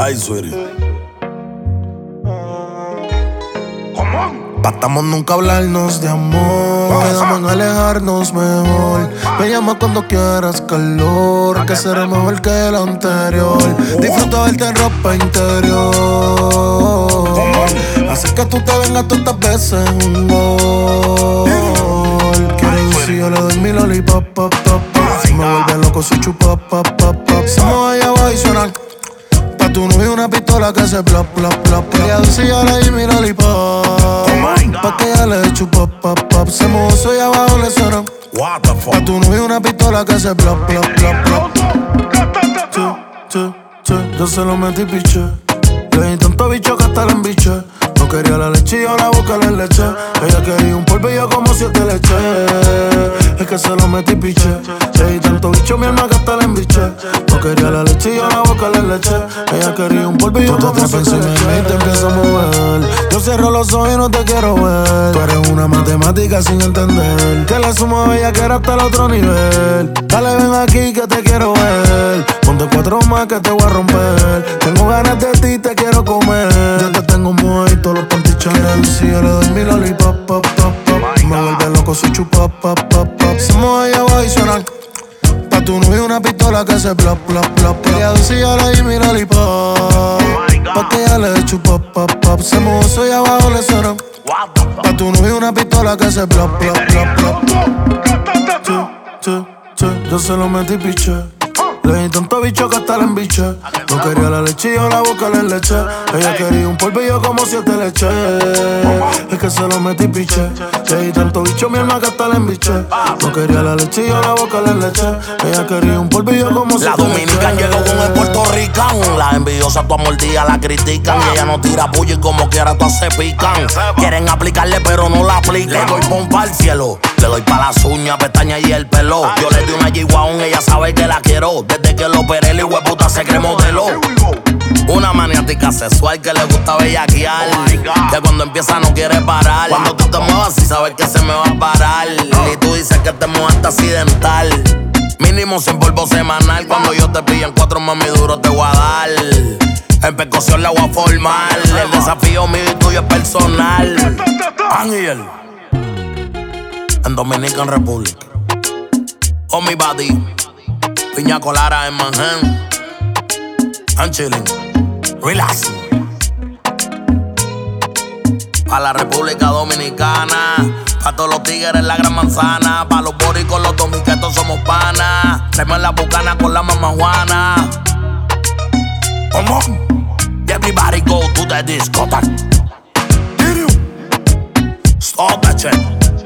Ay, sweetie. Patamos nunca hablarnos de amor. Quedamos en alejarnos mejor. Me llama cuando quieras calor, que será mejor que el anterior. Disfruto verte en ropa interior. Así que tú te vengas todas estas veces un gol. Quiero ir si yo le doy mi lollipop, pop, pop, pop. Si me vuelve loco si chupa, pop, pop, pop. Somos allá abajo y suena. Pa' tu novio una pistola que hace plop, plop, plop. Quería ver si yo le doy mi lollipop. Pa' que ella le chupa, pop, pop. Se mozo y abajo le suena. What the fuck? Pa' tu novio una pistola que hace plop, plop, plop, plop. Yo se lo metí piche. Le di tanto bicho que hasta la embiché. No quería la leche y yo la boca le leche. Ella quería un polvillo como 7 leches. Es que se lo metí piche. Le di tanto bicho mi alma que hasta la embiché. No quería la leche y yo la boca le leche. Ella quería un polvillo como 7 leches. Y te empiezo a mover. Yo cierro los ojos y no te quiero ver. Tú eres una matemática sin entender. Que la suma bella que era hasta el otro nivel. Dale ven aquí que te quiero ver. Ponte 4 más que te voy a romper. Tengo ganas de ti, te quiero comer. Yo te tengo muerto los panty Chanel. Si yo le doy mi lollipop, pop, pop, pop. Me vuelve loco si chupa, pop, pop, pop. Somos allá abajo y suena. Pa' tu novio una pistola que hace plop, plop, plop. Quería ver si yo le doy mi lollipop. Pa' que ella le chupa, pop, pop. Se mozo y abajo le suena. Pa' tu novio una pistola que hace plop, plop, plop, plop. Yo se lo metí piche. Le di tanto bicho que hasta la embiché. No quería la leche y yo la boca le leche. Ella quería un polvillo como 7 leches. Es que se lo metí piche. Le di tanto bicho mi alma que hasta la embiché. No quería la leche y yo la boca le leche. Ella quería un polvillo como 7 leches. La dominicana llegó con el puertorricano. Las envidiosas tu mordida la critican. Y ella no tira puya y como quiera todas se pican. Quieren aplicarle pero no la aplican. Le doy pompa al cielo. Le doy pa' las uñas, pestañas y el pelo. Yo le di una G-Wagon, ella sabe que la quiero. Desde que lo operé, el hueputa se cree modelo. Una maniática sexual que le gusta bellaquear. Que cuando empieza no quiere parar. Cuando tú te muevas y sabes que se me va a parar. Y tú dices que te muevaste accidental. Mínimo 100 polvo semanal. Cuando yo te pillo en 4 mami duro te voy a dar. En percusión la voy a formar. El desafío mío y tuyo es personal. Ángel en Dominican Republic. Oh mi body, piña colada en Manhattan. I'm chilling, relax. Pa' la República Dominicana, pa' todos los tigres en la gran manzana, pa' los boricos, los dominicanos somos panas. Traemos la bucana con la mamá Juana. Come on, everybody go to the discotheque. Stop that shit.